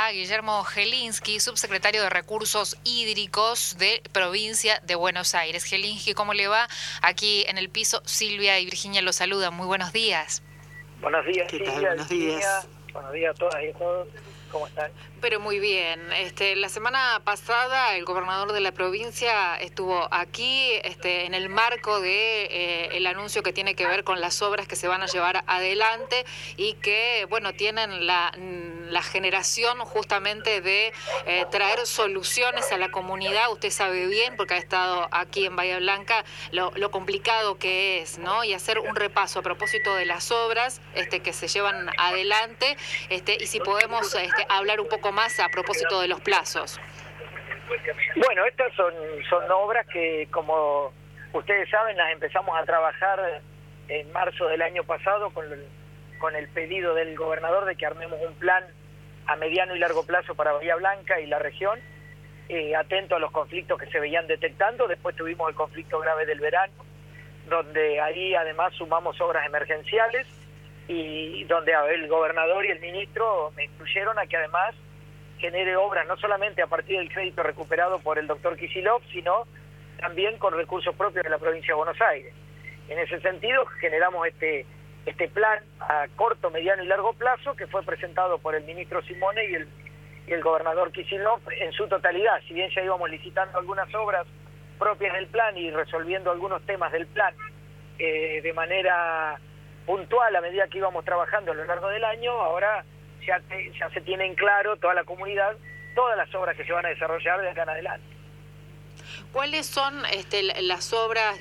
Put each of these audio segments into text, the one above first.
a Guillermo Gelinsky, subsecretario de Recursos Hídricos de Provincia de Buenos Aires. Gelinsky, ¿cómo le va? Aquí en el piso, Silvia y Virginia lo saludan. Muy buenos días. Buenos días, ¿Qué tal? Silvia, Buenos Virginia. días. Buenos días a todas y a todos. ¿Cómo están? Pero muy bien. La semana pasada el gobernador de la provincia estuvo aquí en el marco de el anuncio que tiene que ver con las obras que se van a llevar adelante y que, bueno, tienen la generación justamente de traer soluciones a la comunidad. Usted sabe bien, porque ha estado aquí en Bahía Blanca, lo complicado que es, ¿no? Y hacer un repaso a propósito de las obras que se llevan adelante, y si podemos hablar un poco más a propósito de los plazos. Bueno, estas son obras que, como ustedes saben, las empezamos a trabajar en marzo del año pasado con el pedido del gobernador de que armemos un plan a mediano y largo plazo para Bahía Blanca y la región, atento a los conflictos que se veían detectando. Después tuvimos el conflicto grave del verano, donde ahí además sumamos obras emergenciales y donde el gobernador y el ministro me instruyeron a que además genere obras no solamente a partir del crédito recuperado por el doctor Kicillof, sino también con recursos propios de la provincia de Buenos Aires. En ese sentido generamos este plan a corto, mediano y largo plazo que fue presentado por el ministro Simone y el gobernador Kicillof en su totalidad. Si bien ya íbamos licitando algunas obras propias del plan y resolviendo algunos temas del plan de manera puntual a medida que íbamos trabajando a lo largo del año, ahora ya se tiene en claro toda la comunidad, todas las obras que se van a desarrollar de acá en adelante. ¿Cuáles son las obras,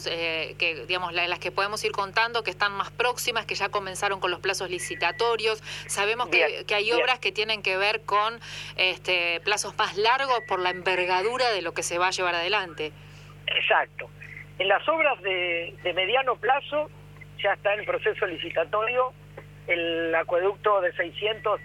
las que podemos ir contando, que están más próximas, que ya comenzaron con los plazos licitatorios? Sabemos que hay obras que tienen que ver con plazos más largos por la envergadura de lo que se va a llevar adelante. Exacto. En las obras de mediano plazo ya está en proceso licitatorio el acueducto de 600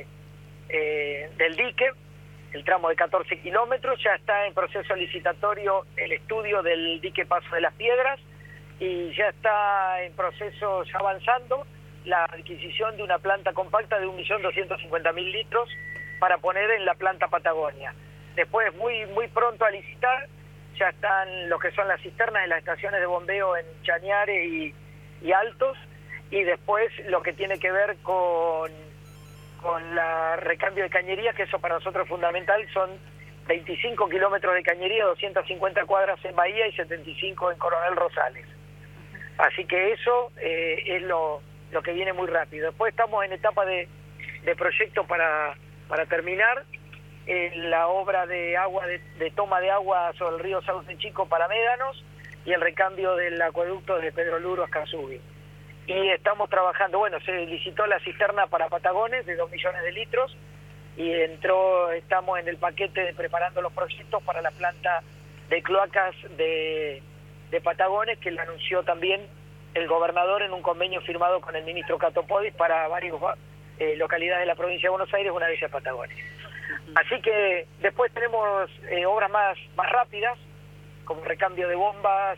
del dique, el tramo de 14 kilómetros. Ya está en proceso licitatorio el estudio del dique Paso de las Piedras y ya está en proceso, ya avanzando, la adquisición de una planta compacta de 1.250.000 litros para poner en la planta Patagonia. Después, muy pronto a licitar, ya están lo que son las cisternas de las estaciones de bombeo en Chañare y Altos, y después lo que tiene que ver con la recambio de cañería, que eso para nosotros es fundamental. Son 25 kilómetros de cañería, 250 cuadras en Bahía y 75 en Coronel Rosales. Así que eso es lo que viene muy rápido. Después estamos en etapa de proyecto para terminar la obra de agua de toma de agua sobre el río Sauce Chico para Médanos y el recambio del acueducto de Pedro Luro a Escazú. Y estamos trabajando, se licitó la cisterna para Patagones de 2 millones de litros y estamos en el paquete preparando los proyectos para la planta de cloacas de Patagones, que le anunció también el gobernador en un convenio firmado con el ministro Cato Podis para varias localidades de la provincia de Buenos Aires, una de ellas Patagones. Así que después tenemos obras más rápidas, como recambio de bombas,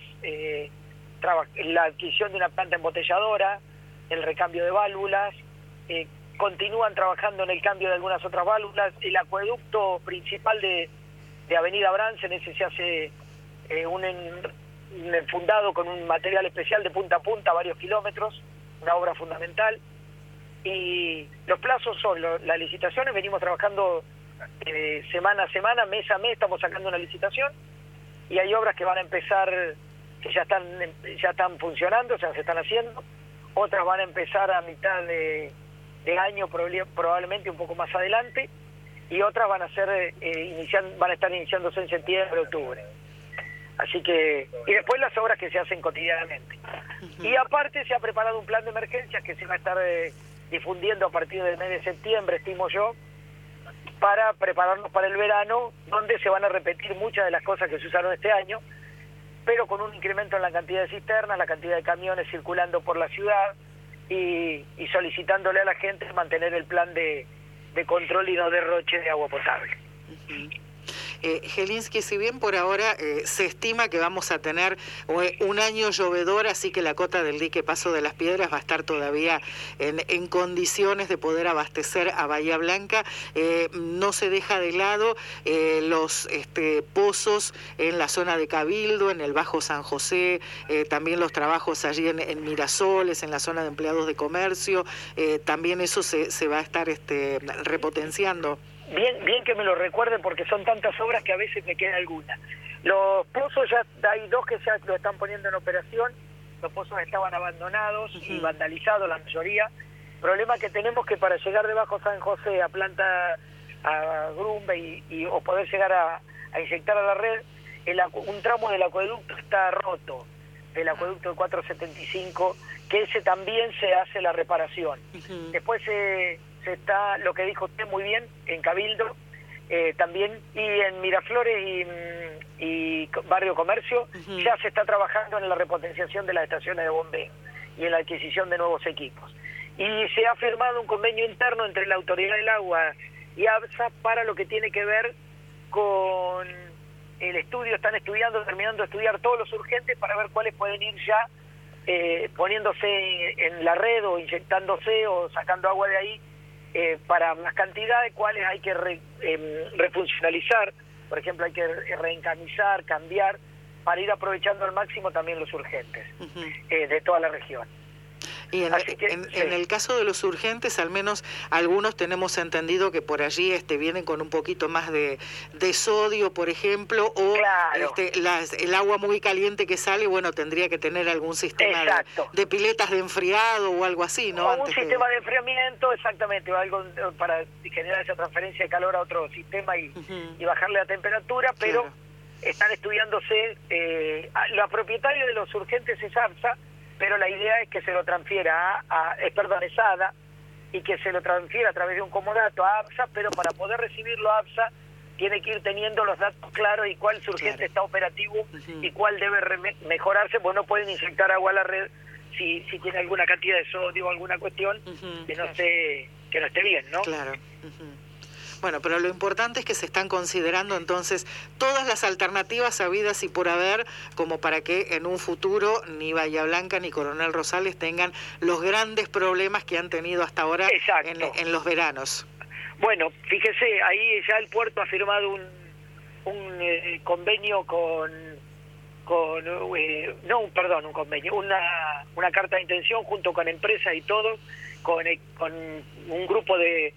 la adquisición de una planta embotelladora, el recambio de válvulas, continúan trabajando en el cambio de algunas otras válvulas. El acueducto principal de Avenida Bransen, ese se hace un enfundado con un material especial de punta a punta, varios kilómetros, una obra fundamental. Y los plazos son las licitaciones, venimos trabajando semana a semana, mes a mes, estamos sacando una licitación, y hay obras que van a empezar, que ya están funcionando, o sea, se están haciendo. Otras van a empezar a mitad de año, probablemente un poco más adelante, y otras van a estar iniciándose en septiembre, octubre. Así que, y después las obras que se hacen cotidianamente. Y aparte se ha preparado un plan de emergencias que se va a estar difundiendo a partir del mes de septiembre, estimo yo, para prepararnos para el verano, donde se van a repetir muchas de las cosas que se usaron este año, pero con un incremento en la cantidad de cisternas, la cantidad de camiones circulando por la ciudad y solicitándole a la gente mantener el plan de control y no derroche de agua potable. Jelinski, si bien por ahora se estima que vamos a tener un año llovedor, así que la cota del dique Paso de las Piedras va a estar todavía en condiciones de poder abastecer a Bahía Blanca, no se deja de lado los pozos en la zona de Cabildo, en el Bajo San José, también los trabajos allí en Mirasoles, en la zona de empleados de comercio, también eso se va a estar repotenciando. Bien que me lo recuerden porque son tantas obras que a veces me queda alguna. Los pozos ya hay 2 que ya lo están poniendo en operación. Los pozos estaban abandonados y vandalizados la mayoría. Problema que tenemos que para llegar de Bajo San José a planta a Grumbe o poder llegar a inyectar a la red, un tramo del acueducto está roto, el acueducto de 475, que ese también se hace la reparación. Después se está, lo que dijo usted muy bien, en Cabildo, también, y en Miraflores y Barrio Comercio, ya se está trabajando en la repotenciación de las estaciones de bombeo y en la adquisición de nuevos equipos. Y se ha firmado un convenio interno entre la Autoridad del Agua y ABSA para lo que tiene que ver con el estudio. Están terminando de estudiar todos los urgentes para ver cuáles pueden ir ya poniéndose en la red o inyectándose o sacando agua de ahí, para las cantidades, cuáles hay que refuncionalizar. Por ejemplo, hay que reencamisar, cambiar, para ir aprovechando al máximo también los urgentes de toda la región. Y en el caso de los urgentes, al menos algunos tenemos entendido que por allí vienen con un poquito más de sodio, por ejemplo, o claro, el agua muy caliente que sale, bueno, tendría que tener algún sistema de piletas de enfriado o algo así, ¿no? O un sistema de enfriamiento, exactamente, o algo para generar esa transferencia de calor a otro sistema y bajarle la temperatura, pero están estudiándose. La propietaria de los urgentes es ABSA, pero la idea es que se lo transfiera es ADA, y que se lo transfiera a través de un comodato a ABSA, pero para poder recibirlo a ABSA tiene que ir teniendo los datos claros y cuál urgente está operativo y cuál debe mejorarse, pues no pueden inyectar agua a la red si tiene alguna cantidad de sodio o alguna cuestión que no esté bien, ¿no? Claro. Bueno, pero lo importante es que se están considerando entonces todas las alternativas habidas y por haber, como para que en un futuro ni Bahía Blanca ni Coronel Rosales tengan los grandes problemas que han tenido hasta ahora en los veranos. Bueno, fíjese, ahí ya el puerto ha firmado un convenio un convenio, una carta de intención junto con empresas y todo, con un grupo de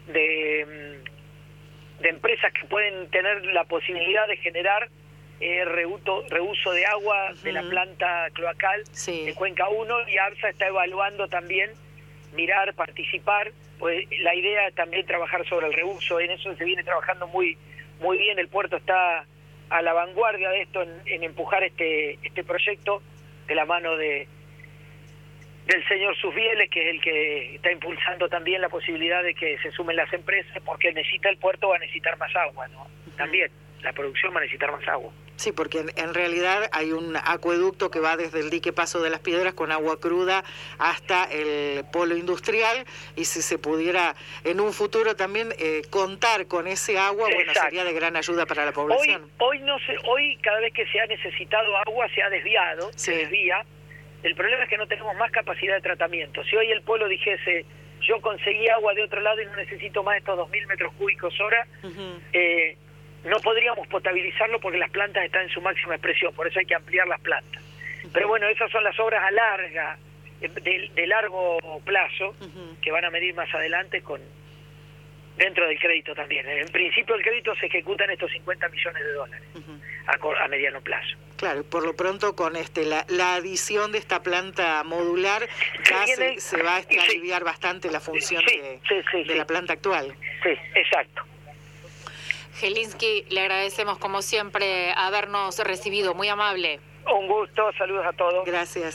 empresas que pueden tener la posibilidad de generar reuso de agua de la planta cloacal de Cuenca 1, y ABSA está evaluando también mirar, participar, pues la idea es también trabajar sobre el reuso. En eso se viene trabajando muy bien. El puerto está a la vanguardia de esto, en empujar este proyecto de la mano del señor Susbieles, que es el que está impulsando también la posibilidad de que se sumen las empresas, porque el puerto va a necesitar más agua, ¿no? También la producción va a necesitar más agua. Sí, porque en realidad hay un acueducto que va desde el dique Paso de las Piedras con agua cruda hasta el polo industrial, y si se pudiera en un futuro también contar con ese agua, bueno, sería de gran ayuda para la población. Hoy cada vez que se ha necesitado agua se ha desviado, se desvía. El problema es que no tenemos más capacidad de tratamiento. Si hoy el polo dijese, yo conseguí agua de otro lado y no necesito más estos 2.000 metros cúbicos hora, no podríamos potabilizarlo porque las plantas están en su máxima expresión, por eso hay que ampliar las plantas. Pero bueno, esas son las obras de largo plazo, que van a medir más adelante dentro del crédito también. En principio el crédito se ejecuta en estos $50 millones a mediano plazo. Claro, por lo pronto con la adición de esta planta modular ya se va a aliviar bastante la función de la planta actual. Sí, exacto. Jelinski, le agradecemos como siempre habernos recibido, muy amable. Un gusto, saludos a todos. Gracias.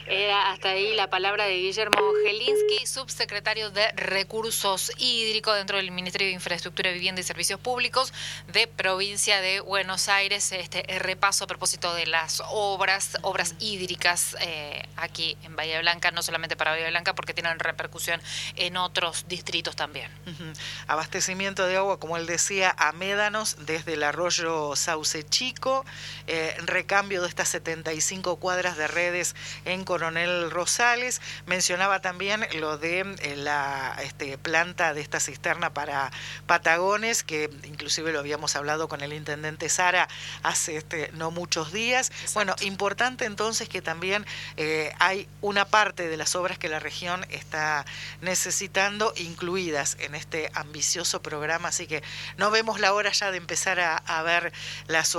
Era hasta ahí la palabra de Guillermo Gelinsky, subsecretario de Recursos Hídricos dentro del Ministerio de Infraestructura, Vivienda y Servicios Públicos de Provincia de Buenos Aires. Repaso a propósito de las obras hídricas aquí en Bahía Blanca, no solamente para Bahía Blanca, porque tienen repercusión en otros distritos también. Abastecimiento de agua, como él decía, a médanos desde el arroyo Sauce Chico, recambio de estas 75 cuadras de redes en Coronel Rosales. Mencionaba también lo de la planta de esta cisterna para Patagones, que inclusive lo habíamos hablado con el intendente Sara hace no muchos días. Exacto. Bueno, importante entonces que también hay una parte de las obras que la región está necesitando incluidas en este ambicioso programa, así que no vemos la hora ya de empezar a ver las obras.